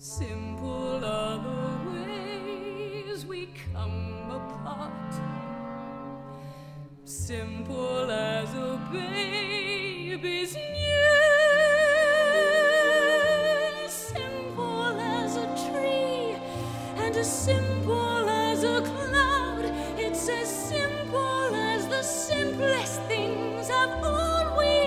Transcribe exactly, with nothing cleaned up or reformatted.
Simple are the ways we come apart, simple as a baby's news, simple as a tree and as simple as a cloud. It's as simple as the simplest things have always